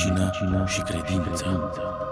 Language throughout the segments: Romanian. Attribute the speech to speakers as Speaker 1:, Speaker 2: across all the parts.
Speaker 1: medicină și credință.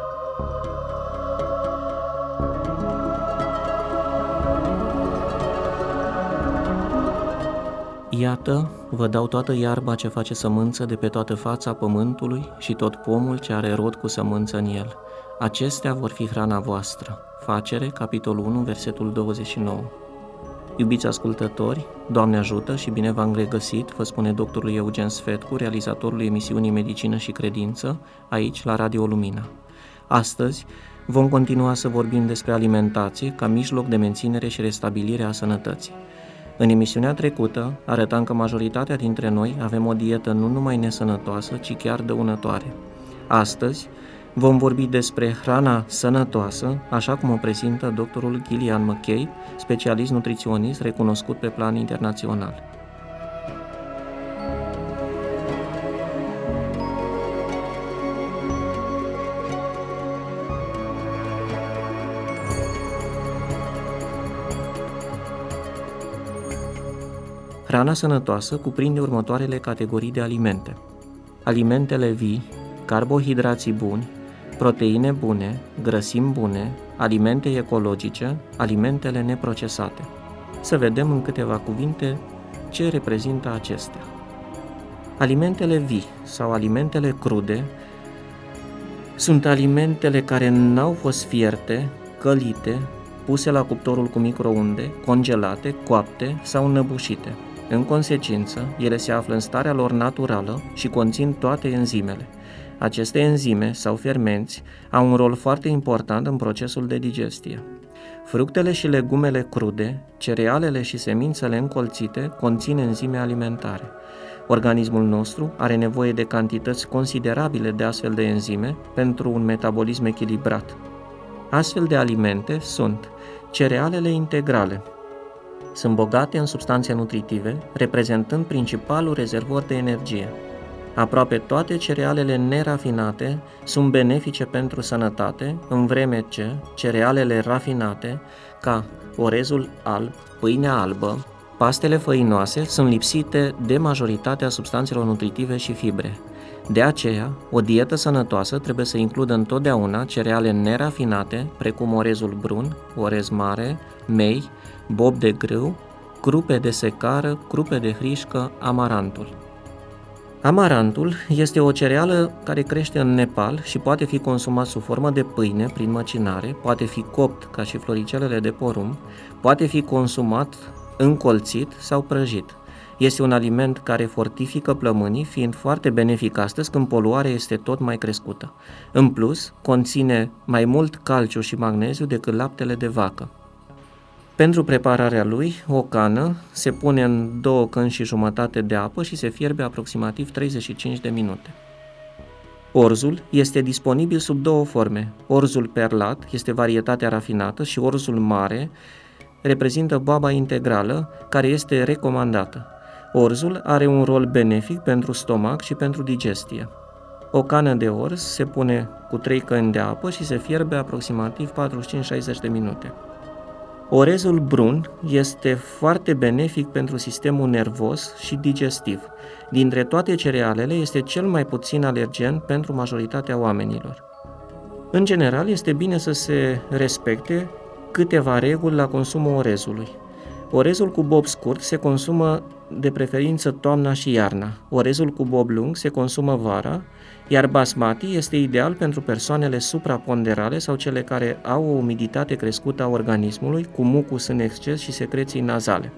Speaker 2: Iată, vă dau toată iarba ce face sămânță de pe toată fața pământului și tot pomul ce are rod cu sămânță în el. Acestea vor fi hrana voastră. Facere, capitolul 1, versetul 29. Iubiți ascultători, Doamne ajută și bine v-am regăsit, vă spune doctorul Eugen Sfetcu, realizatorul emisiunii Medicină și Credință, aici la Radio Lumina. Astăzi vom continua să vorbim despre alimentație ca mijloc de menținere și restabilire a sănătății. În emisiunea trecută arătam că majoritatea dintre noi avem o dietă nu numai nesănătoasă, ci chiar dăunătoare. Astăzi vom vorbi despre hrana sănătoasă, așa cum o prezintă doctorul Gillian McCabe, specialist nutriționist recunoscut pe plan internațional. Hrana sănătoasă cuprinde următoarele categorii de alimente: alimentele vii, carbohidrații buni, proteine bune, grăsimi bune, alimente ecologice, alimentele neprocesate. Să vedem în câteva cuvinte ce reprezintă acestea. Alimentele vii sau alimentele crude sunt alimentele care n-au fost fierte, călite, puse la cuptorul cu microunde, congelate, coapte sau înăbușite. În consecință, ele se află în starea lor naturală și conțin toate enzimele. Aceste enzime sau fermenți au un rol foarte important în procesul de digestie. Fructele și legumele crude, cerealele și semințele încolțite conțin enzime alimentare. Organismul nostru are nevoie de cantități considerabile de astfel de enzime pentru un metabolism echilibrat. Astfel de alimente sunt cerealele integrale. Sunt bogate în substanțe nutritive, reprezentând principalul rezervor de energie. Aproape toate cerealele nerafinate sunt benefice pentru sănătate, în vreme ce cerealele rafinate, ca orezul alb, pâinea albă, pastele făinoase, sunt lipsite de majoritatea substanțelor nutritive și fibre. De aceea, o dietă sănătoasă trebuie să includă întotdeauna cereale nerafinate, precum orezul brun, orez mare, mei, bob de grâu, crupe de secară, crupe de hrișcă, amarantul. Amarantul este o cereală care crește în Nepal și poate fi consumat sub formă de pâine prin măcinare, poate fi copt ca și floricelele de porumb, poate fi consumat încolțit sau prăjit. Este un aliment care fortifică plămânii, fiind foarte benefic astăzi când poluarea este tot mai crescută. În plus, conține mai mult calciu și magneziu decât laptele de vacă. Pentru prepararea lui, o cană se pune în 2 căni și jumătate de apă și se fierbe aproximativ 35 de minute. Orzul este disponibil sub 2 forme. Orzul perlat este varietatea rafinată și orzul mare reprezintă boaba integrală, care este recomandată. Orzul are un rol benefic pentru stomac și pentru digestie. O cană de orz se pune cu 3 căni de apă și se fierbe aproximativ 45-60 de minute. Orezul brun este foarte benefic pentru sistemul nervos și digestiv. Dintre toate cerealele, este cel mai puțin alergen pentru majoritatea oamenilor. În general, este bine să se respecte câteva reguli la consumul orezului. Orezul cu bob scurt se consumă de preferință toamna și iarna. Orezul cu bob lung se consumă vara, iar basmati este ideal pentru persoanele supraponderale sau cele care au o umiditate crescută a organismului, cu mucus în exces și secreții nazale.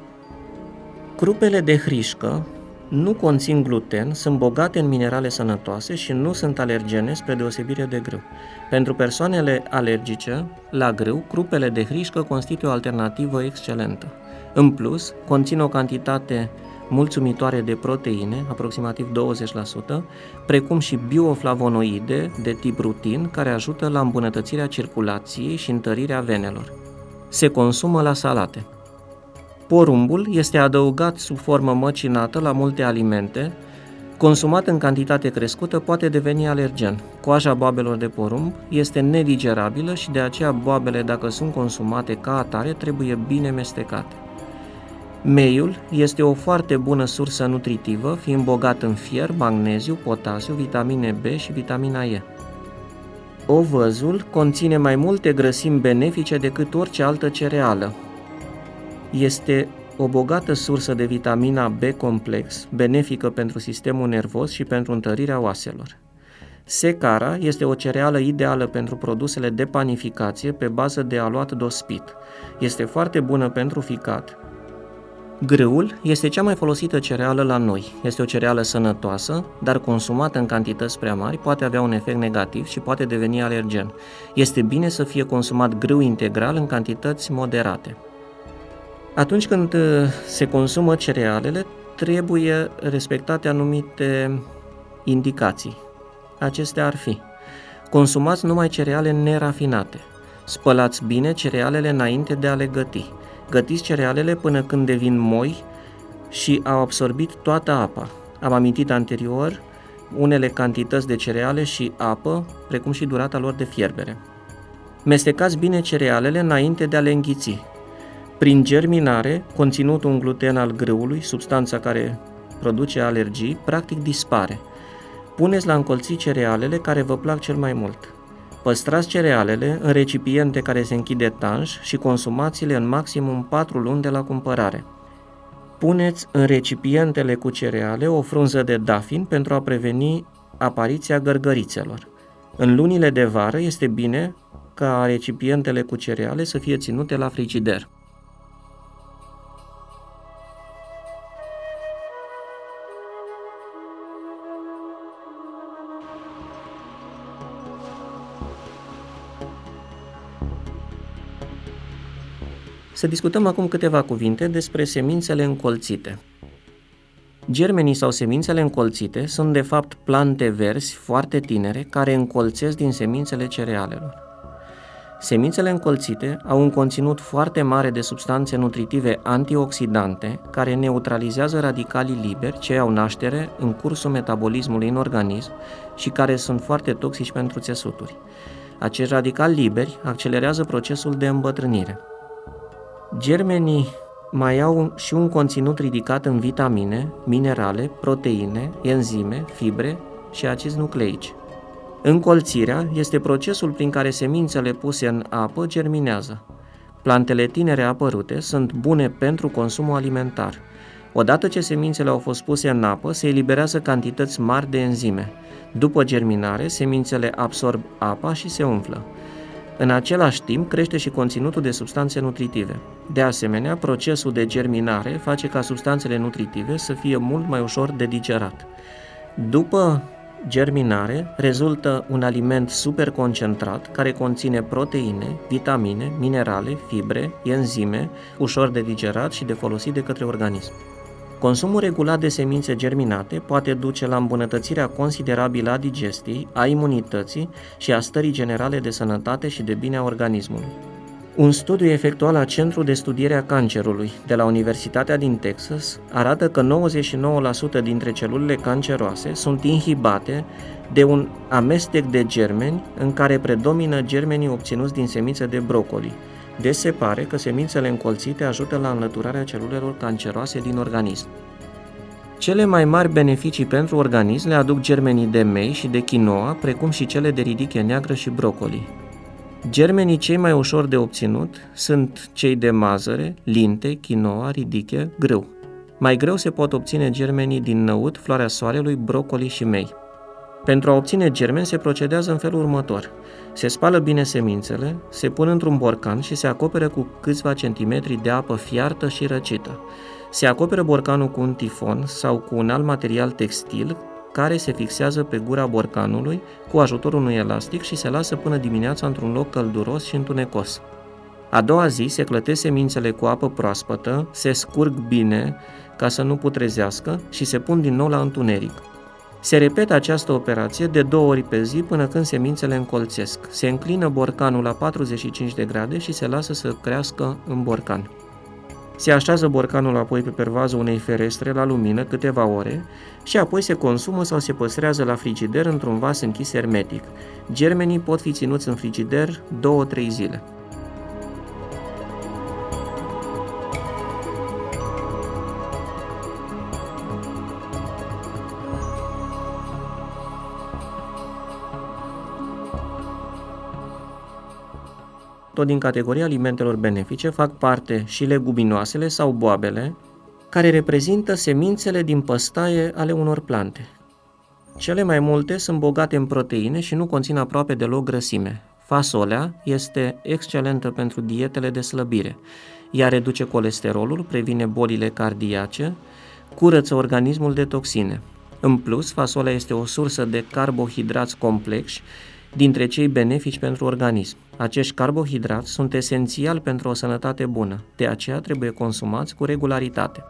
Speaker 2: Crupele de hrișcă nu conțin gluten, sunt bogate în minerale sănătoase și nu sunt alergene spre deosebire de grâu. Pentru persoanele alergice la grâu, crupele de hrișcă constituie o alternativă excelentă. În plus, conțin o cantitate mulțumitoare de proteine, aproximativ 20%, precum și bioflavonoide de tip rutin, care ajută la îmbunătățirea circulației și întărirea venelor. Se consumă la salate. Porumbul este adăugat sub formă măcinată la multe alimente. Consumat în cantitate crescută poate deveni alergen. Coaja boabelor de porumb este nedigerabilă și de aceea boabele, dacă sunt consumate ca atare, trebuie bine mestecate. Meiul este o foarte bună sursă nutritivă, fiind bogat în fier, magneziu, potasiu, vitamine B și vitamina E. Ovăzul conține mai multe grăsimi benefice decât orice altă cereală. Este o bogată sursă de vitamina B complex, benefică pentru sistemul nervos și pentru întărirea oaselor. Secara este o cereală ideală pentru produsele de panificație pe bază de aluat dospit. Este foarte bună pentru ficat. Grâul este cea mai folosită cereală la noi. Este o cereală sănătoasă, dar consumată în cantități prea mari poate avea un efect negativ și poate deveni alergen. Este bine să fie consumat grâu integral în cantități moderate. Atunci când se consumă cerealele, trebuie respectate anumite indicații. Acestea ar fi: consumați numai cereale nerafinate, spălați bine cerealele înainte de a le găti, gătiți cerealele până când devin moi și au absorbit toată apa. Am amintit anterior unele cantități de cereale și apă, precum și durata lor de fierbere. Mestecați bine cerealele înainte de a le înghiți. Prin germinare, conținutul în gluten al grâului, substanța care produce alergii, practic dispare. Puneți la încolțit cerealele care vă plac cel mai mult. Păstrați cerealele în recipiente care se închid etanș și consumați-le în maximum 4 luni de la cumpărare. Puneți în recipientele cu cereale o frunză de dafin pentru a preveni apariția gărgărițelor. În lunile de vară este bine ca recipientele cu cereale să fie ținute la frigider. Să discutăm acum câteva cuvinte despre semințele încolțite. Germenii sau semințele încolțite sunt de fapt plante verzi foarte tinere care încolțesc din semințele cerealelor. Semințele încolțite au un conținut foarte mare de substanțe nutritive antioxidante care neutralizează radicalii liberi ce au naștere în cursul metabolismului în organism și care sunt foarte toxici pentru țesuturi. Acești radicali liberi accelerează procesul de îmbătrânire. Germenii mai au și un conținut ridicat în vitamine, minerale, proteine, enzime, fibre și acizi nucleici. Încolțirea este procesul prin care semințele puse în apă germinează. Plantele tinere apărute sunt bune pentru consumul alimentar. Odată ce semințele au fost puse în apă, se eliberează cantități mari de enzime. După germinare, semințele absorb apa și se umflă. În același timp, crește și conținutul de substanțe nutritive. De asemenea, procesul de germinare face ca substanțele nutritive să fie mult mai ușor de digerat. După germinare, rezultă un aliment super concentrat care conține proteine, vitamine, minerale, fibre, enzime, ușor de digerat și de folosit de către organism. Consumul regulat de semințe germinate poate duce la îmbunătățirea considerabilă a digestiei, a imunității și a stării generale de sănătate și de bine a organismului. Un studiu efectuat la Centrul de Studiere a Cancerului de la Universitatea din Texas arată că 99% dintre celulele canceroase sunt inhibate de un amestec de germeni în care predomină germenii obținuți din semințe de brocoli. Deci se pare că semințele încolțite ajută la înlăturarea celulelor canceroase din organism. Cele mai mari beneficii pentru organism le aduc germenii de mei și de quinoa, precum și cele de ridiche neagră și brocoli. Germenii cei mai ușor de obținut sunt cei de mazăre, linte, quinoa, ridiche, grâu. Mai greu se pot obține germenii din năut, floarea soarelui, brocoli și mei. Pentru a obține germeni se procedează în felul următor. Se spală bine semințele, se pun într-un borcan și se acoperă cu câțiva centimetri de apă fiartă și răcită. Se acoperă borcanul cu un tifon sau cu un alt material textil care se fixează pe gura borcanului cu ajutorul unui elastic și se lasă până dimineața într-un loc călduros și întunecos. A doua zi se clătesc semințele cu apă proaspătă, se scurg bine ca să nu putrezească și se pun din nou la întuneric. Se repetă această operație de 2 ori pe zi până când semințele încolțesc. Se înclină borcanul la 45 de grade și se lasă să crească în borcan. Se așează borcanul apoi pe pervazul unei ferestre la lumină câteva ore și apoi se consumă sau se păstrează la frigider într-un vas închis hermetic. Germenii pot fi ținuți în frigider 2-3 zile. tot din categoria alimentelor benefice fac parte și leguminoasele sau boabele, care reprezintă semințele din păstaie ale unor plante. Cele mai multe sunt bogate în proteine și nu conțin aproape deloc grăsime. Fasolea este excelentă pentru dietele de slăbire. Ea reduce colesterolul, previne bolile cardiace, curăță organismul de toxine. În plus, fasolea este o sursă de carbohidrați complexi, dintre cei benefici pentru organism. Acești carbohidrați sunt esențiali pentru o sănătate bună, de aceea trebuie consumați cu regularitate.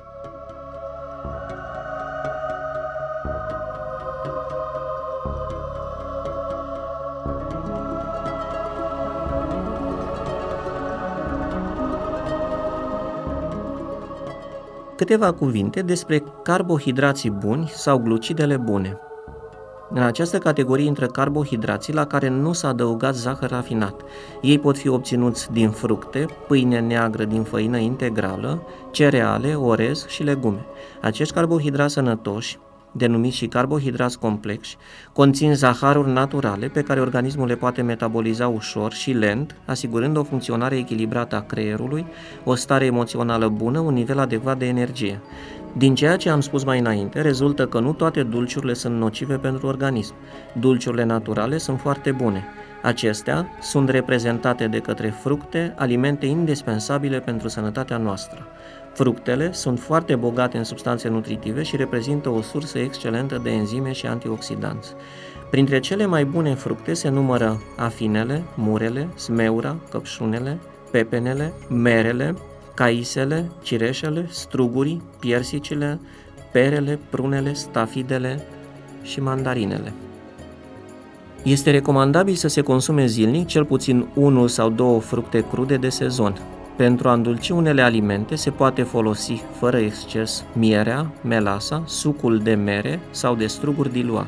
Speaker 2: Câteva cuvinte despre carbohidrații buni sau glucidele bune. În această categorie intră carbohidrații la care nu s-a adăugat zahăr rafinat. Ei pot fi obținuți din fructe, pâine neagră din făină integrală, cereale, orez și legume. Acești carbohidrați sănătoși, denumiți și carbohidrați complexi, conțin zaharuri naturale pe care organismul le poate metaboliza ușor și lent, asigurând o funcționare echilibrată a creierului, o stare emoțională bună, un nivel adecvat de energie. Din ceea ce am spus mai înainte, rezultă că nu toate dulciurile sunt nocive pentru organism. Dulciurile naturale sunt foarte bune. Acestea sunt reprezentate de către fructe, alimente indispensabile pentru sănătatea noastră. Fructele sunt foarte bogate în substanțe nutritive și reprezintă o sursă excelentă de enzime și antioxidanți. Printre cele mai bune fructe se numără afinele, murele, smeura, căpșunele, pepenele, merele, caisele, cireșele, strugurii, piersicile, perele, prunele, stafidele și mandarinele. Este recomandabil să se consume zilnic cel puțin 1 sau 2 fructe crude de sezon. Pentru a îndulci unele alimente se poate folosi fără exces mierea, melasa, sucul de mere sau de struguri diluat.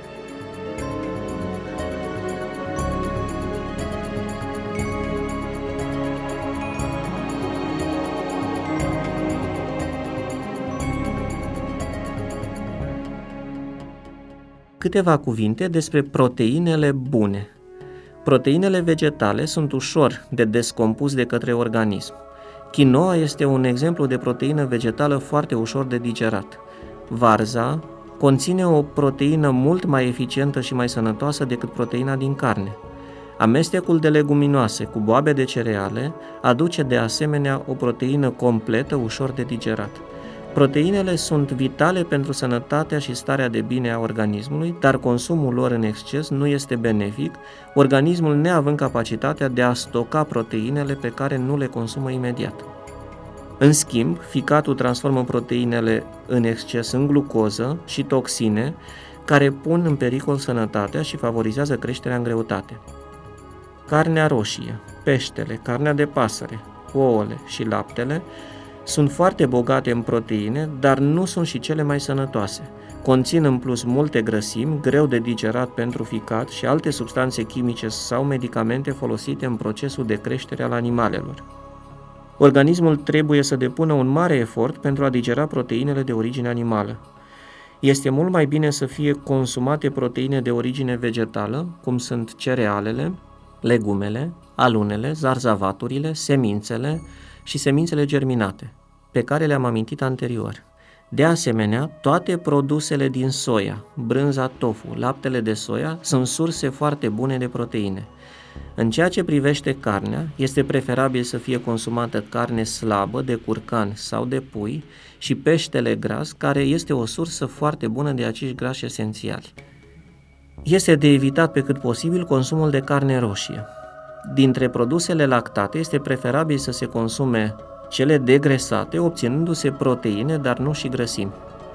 Speaker 2: Câteva cuvinte despre proteinele bune. Proteinele vegetale sunt ușor de descompus de către organism. Quinoa este un exemplu de proteină vegetală foarte ușor de digerat. Varza conține o proteină mult mai eficientă și mai sănătoasă decât proteina din carne. Amestecul de leguminoase cu boabe de cereale aduce de asemenea o proteină completă, ușor de digerat. Proteinele sunt vitale pentru sănătatea și starea de bine a organismului, dar consumul lor în exces nu este benefic, organismul neavând capacitatea de a stoca proteinele pe care nu le consumă imediat. În schimb, ficatul transformă proteinele în exces în glucoză și toxine, care pun în pericol sănătatea și favorizează creșterea în greutate. Carnea roșie, peștele, carnea de pasăre, ouăle și laptele sunt foarte bogate în proteine, dar nu sunt și cele mai sănătoase. Conțin în plus multe grăsimi, greu de digerat pentru ficat și alte substanțe chimice sau medicamente folosite în procesul de creștere al animalelor. Organismul trebuie să depună un mare efort pentru a digera proteinele de origine animală. Este mult mai bine să fie consumate proteine de origine vegetală, cum sunt cerealele, legumele, alunele, zarzavaturile, semințele și semințele germinate, pe care le-am amintit anterior. De asemenea, toate produsele din soia, brânza tofu, laptele de soia, sunt surse foarte bune de proteine. În ceea ce privește carnea, este preferabil să fie consumată carne slabă de curcan sau de pui și peștele gras, care este o sursă foarte bună de acești grași esențiali. Este de evitat pe cât posibil consumul de carne roșie. Dintre produsele lactate este preferabil să se consume cele degresate, obținându-se proteine, dar nu și grăsimi.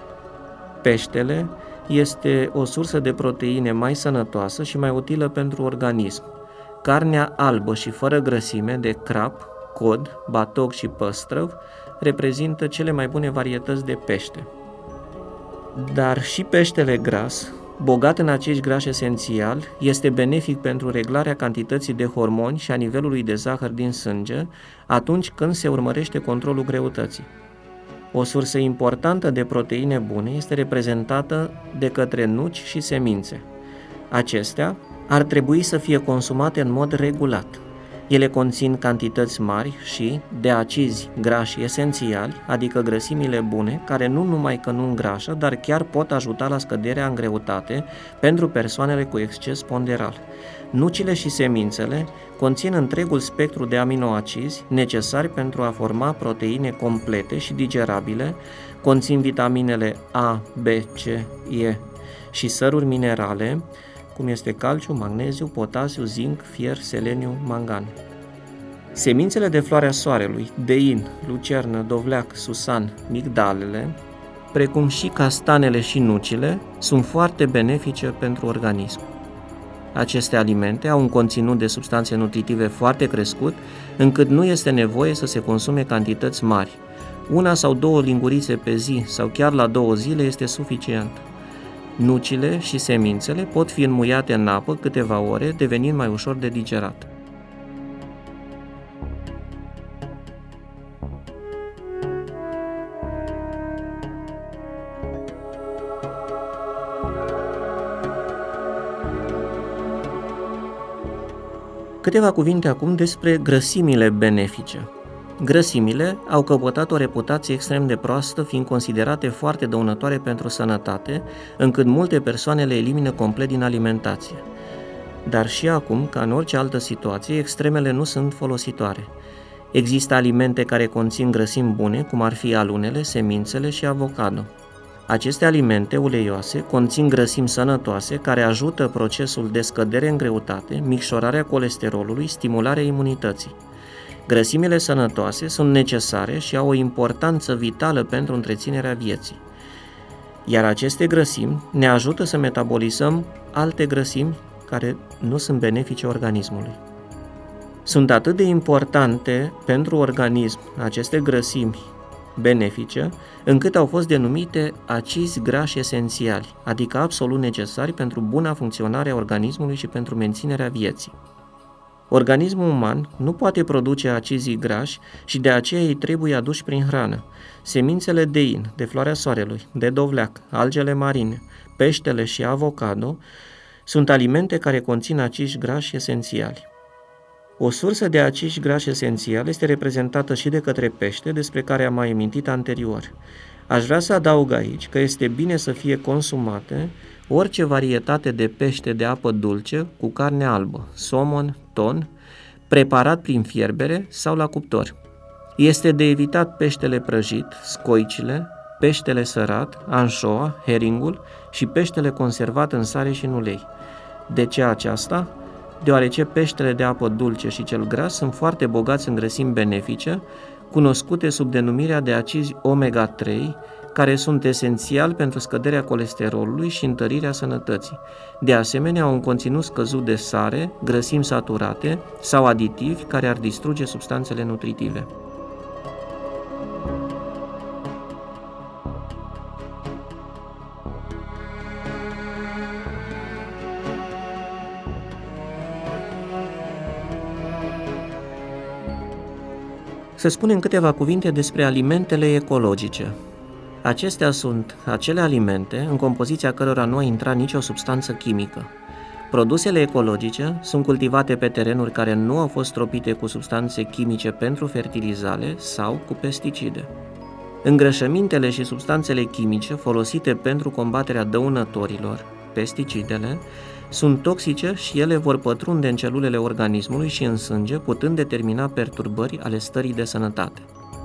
Speaker 2: Peștele este o sursă de proteine mai sănătoasă și mai utilă pentru organism. Carnea albă și fără grăsime de crap, cod, batog și păstrăv reprezintă cele mai bune varietăți de pește. Dar și peștele gras, bogat în acești grași esențiali, este benefic pentru reglarea cantității de hormoni și a nivelului de zahăr din sânge atunci când se urmărește controlul greutății. O sursă importantă de proteine bune este reprezentată de către nuci și semințe. Acestea ar trebui să fie consumate în mod regulat. Ele conțin cantități mari și de acizi grași esențiali, adică grăsimile bune, care nu numai că nu îngrașă, dar chiar pot ajuta la scăderea în greutate pentru persoanele cu exces ponderal. Nucile și semințele conțin întregul spectru de aminoacizi necesari pentru a forma proteine complete și digerabile, conțin vitaminele A, B, C, E și săruri minerale, cum este calciu, magneziu, potasiu, zinc, fier, seleniu, mangan. Semințele de floarea soarelui, dein, lucernă, dovleac, susan, migdalele, precum și castanele și nucile, sunt foarte benefice pentru organism. Aceste alimente au un conținut de substanțe nutritive foarte crescut, încât nu este nevoie să se consume cantități mari. 1 sau 2 lingurițe pe zi sau chiar la 2 zile este suficient. Nucile și semințele pot fi înmuiate în apă câteva ore, devenind mai ușor de digerat. Câteva cuvinte acum despre grăsimile benefice. Grăsimile au căpătat o reputație extrem de proastă, fiind considerate foarte dăunătoare pentru sănătate, încât multe persoane le elimină complet din alimentație. Dar și acum, ca în orice altă situație, extremele nu sunt folositoare. Există alimente care conțin grăsimi bune, cum ar fi alunele, semințele și avocado. Aceste alimente uleioase conțin grăsimi sănătoase care ajută procesul de scădere în greutate, micșorarea colesterolului, stimularea imunității. Grăsimile sănătoase sunt necesare și au o importanță vitală pentru întreținerea vieții. Iar aceste grăsimi ne ajută să metabolizăm alte grăsimi care nu sunt benefice organismului. Sunt atât de importante pentru organism aceste grăsimi benefice, încât au fost denumite acizi grași esențiali, adică absolut necesari pentru buna funcționare a organismului și pentru menținerea vieții. Organismul uman nu poate produce acizii grași și de aceea ei trebuie aduși prin hrană. Semințele dein, de floarea soarelui, de dovleac, algele marine, peștele și avocado sunt alimente care conțin acizi grași esențiali. O sursă de acizi grași esențiali este reprezentată și de către pește, despre care am mai amintit anterior. Aș vrea să adaug aici că este bine să fie consumate orice varietate de pește de apă dulce cu carne albă, somon, ton, preparat prin fierbere sau la cuptor. Este de evitat peștele prăjit, scoicile, peștele sărat, anșoa, heringul și peștele conservat în sare și în ulei. De ce aceasta? Deoarece peștele de apă dulce și cel gras sunt foarte bogați în grăsimi benefice, cunoscute sub denumirea de acizi omega-3, care sunt esențiali pentru scăderea colesterolului și întărirea sănătății. De asemenea, au un conținut scăzut de sare, grăsimi saturate sau aditivi care ar distruge substanțele nutritive. Să spunem câteva cuvinte despre alimentele ecologice. Acestea sunt acele alimente în compoziția cărora nu a intrat nicio substanță chimică. Produsele ecologice sunt cultivate pe terenuri care nu au fost stropite cu substanțe chimice pentru fertilizare sau cu pesticide. Îngrășămintele și substanțele chimice folosite pentru combaterea dăunătorilor, pesticidele, sunt toxice și ele vor pătrunde în celulele organismului și în sânge, putând determina perturbări ale stării de sănătate.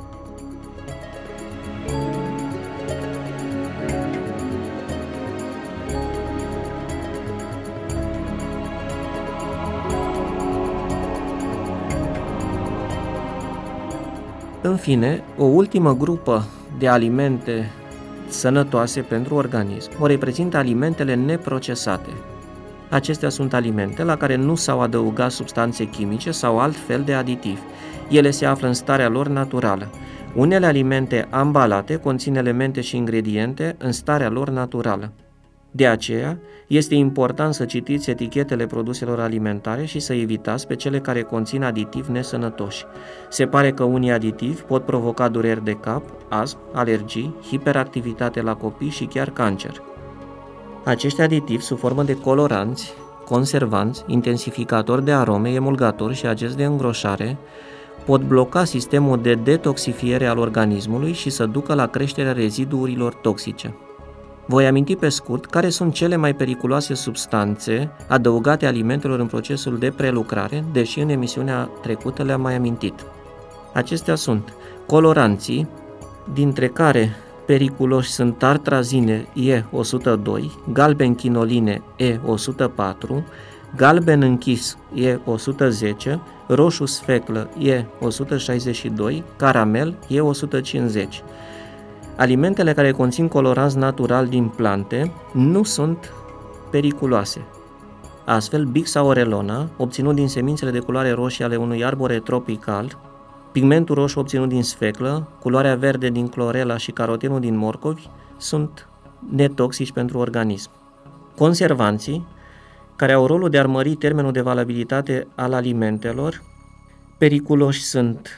Speaker 2: În fine, o ultimă grupă de alimente sănătoase pentru organism o reprezintă alimentele neprocesate. Acestea sunt alimente la care nu s-au adăugat substanțe chimice sau alt fel de aditivi. Ele se află în starea lor naturală. Unele alimente ambalate conțin elemente și ingrediente în starea lor naturală. De aceea, este important să citiți etichetele produselor alimentare și să evitați pe cele care conțin aditivi nesănătoși. Se pare că unii aditivi pot provoca dureri de cap, astm, alergii, hiperactivitate la copii și chiar cancer. Acești aditivi, sub formă de coloranți, conservanți, intensificatori de arome, emulgatori și agenți de îngroșare pot bloca sistemul de detoxifiere al organismului și să ducă la creșterea reziduurilor toxice. Voi aminti pe scurt care sunt cele mai periculoase substanțe adăugate alimentelor în procesul de prelucrare, deși în emisiunea trecută le-am mai amintit. Acestea sunt coloranții, dintre care periculoși sunt tartrazine E102, galbenchinoline E104, galben închis E110, roșu sfeclă E162, caramel E150. Alimentele care conțin coloranți natural din plante nu sunt periculoase. Astfel, bixaorelona, obținut din semințele de culoare roșie ale unui arbore tropical, pigmentul roșu obținut din sfeclă, culoarea verde din clorela și carotenul din morcovi sunt netoxici pentru organism. Conservanții, care au rolul de a mări termenul de valabilitate al alimentelor, periculoși sunt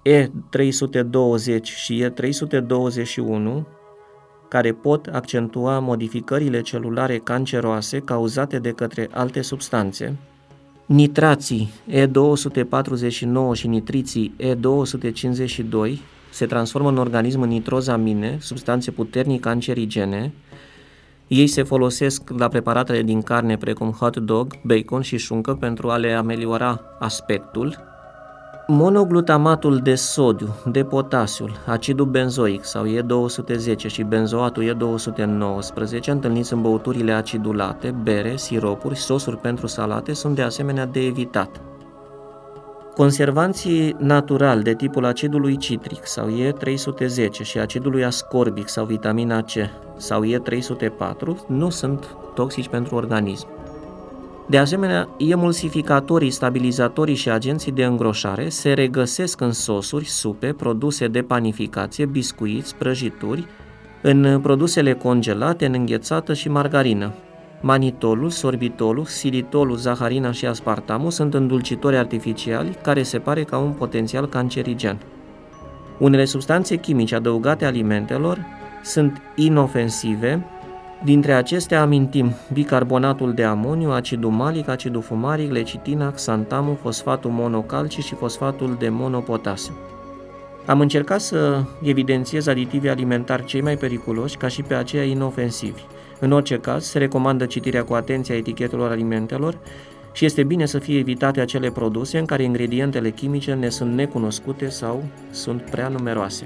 Speaker 2: E320 și E321, care pot accentua modificările celulare canceroase cauzate de către alte substanțe. Nitrații E249 și nitriții E252 se transformă în organism în nitrozamine, substanțe puternic cancerigene. Ei se folosesc la preparatele din carne precum hot dog, bacon și șuncă pentru a le ameliora aspectul. Monoglutamatul de sodiu, de potasiul, acidul benzoic sau E210 și benzoatul E219, întâlniți în băuturile acidulate, bere, siropuri, sosuri pentru salate, sunt de asemenea de evitat. Conservanții naturali de tipul acidului citric sau E310 și acidului ascorbic sau vitamina C sau E304 nu sunt toxici pentru organism. De asemenea, emulsificatorii, stabilizatorii și agenții de îngroșare se regăsesc în sosuri, supe, produse de panificație, biscuiți, prăjituri, în produsele congelate, în înghețată și margarină. Manitolul, sorbitolul, xilitolul, zaharina și aspartamul sunt îndulcitori artificiali care se pare că au un potențial cancerigen. Unele substanțe chimice adăugate alimentelor sunt inofensive. Dintre acestea amintim bicarbonatul de amoniu, acidul malic, acidul fumaric, lecitina, xantamul, fosfatul monocalcic și fosfatul de monopotasiu. Am încercat să evidențiez aditivii alimentari cei mai periculoși ca și pe aceia inofensivi. În orice caz, se recomandă citirea cu atenție a etichetelor alimentelor și este bine să fie evitate acele produse în care ingredientele chimice ne sunt necunoscute sau sunt prea numeroase.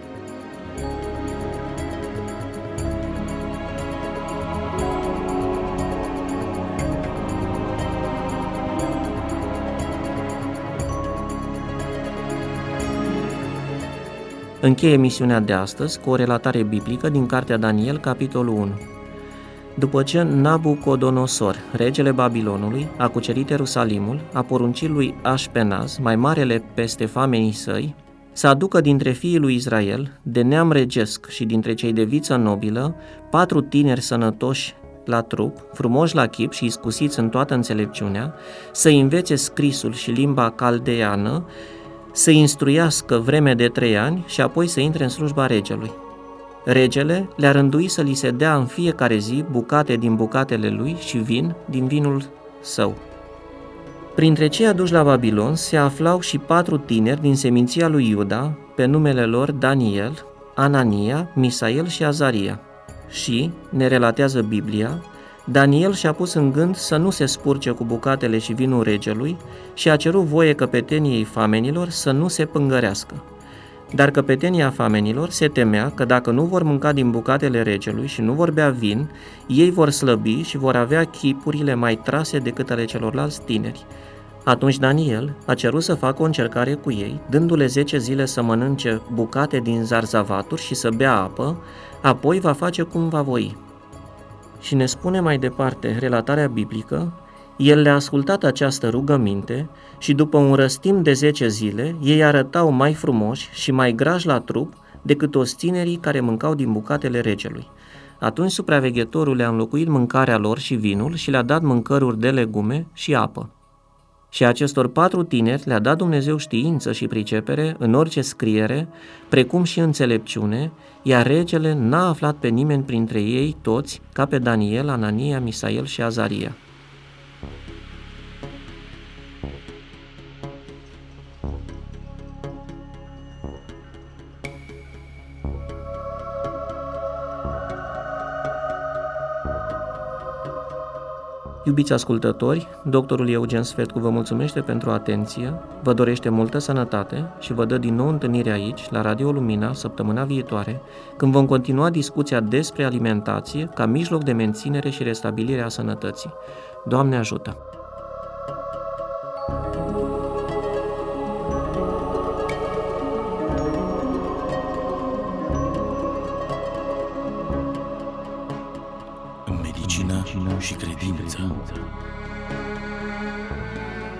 Speaker 2: Încheie emisiunea de astăzi cu o relatare biblică din cartea Daniel, capitolul 1. După ce Nabucodonosor, regele Babilonului, a cucerit Ierusalimul, a poruncit lui Așpenaz, mai marele peste famenii săi, să aducă dintre fiii lui Israel, de neam regesc și dintre cei de viță nobilă, 4 tineri sănătoși la trup, frumoși la chip și iscusiți în toată înțelepciunea, să învețe scrisul și limba caldeană, să instruiască vreme de 3 ani și apoi să intre în slujba regelui. Regele le-a rânduit să li se dea în fiecare zi bucate din bucatele lui și vin din vinul său. Printre cei aduși la Babilon se aflau și 4 tineri din seminția lui Iuda, pe numele lor Daniel, Anania, Misael și Azaria. Și, ne relatează Biblia, Daniel și-a pus în gând să nu se spurce cu bucatele și vinul regelui și a cerut voie căpeteniei famenilor să nu se pângărească. Dar căpetenia famenilor se temea că dacă nu vor mânca din bucatele regelui și nu vor bea vin, ei vor slăbi și vor avea chipurile mai trase decât ale celorlalți tineri. Atunci Daniel a cerut să facă o încercare cu ei, dându-le 10 zile să mănânce bucate din zarzavaturi și să bea apă, apoi va face cum va voi. Și ne spune mai departe relatarea biblică, el le-a ascultat această rugăminte și după un răstim de 10 zile, ei arătau mai frumoși și mai grași la trup decât toți tinerii care mâncau din bucatele regelui. Atunci supraveghetorul le-a înlocuit mâncarea lor și vinul și le-a dat mâncăruri de legume și apă. Și acestor 4 tineri le-a dat Dumnezeu știință și pricepere în orice scriere, precum și înțelepciune, iar regele n-a aflat pe nimeni printre ei toți ca pe Daniel, Anania, Misael și Azaria. Iubiți ascultători, doctorul Eugen Sfetcu vă mulțumește pentru atenție, vă dorește multă sănătate și vă dă din nou întâlnire aici, la Radio Lumina, săptămâna viitoare, când vom continua discuția despre alimentație ca mijloc de menținere și restabilire a sănătății. Doamne ajută!
Speaker 1: Medicină și credință.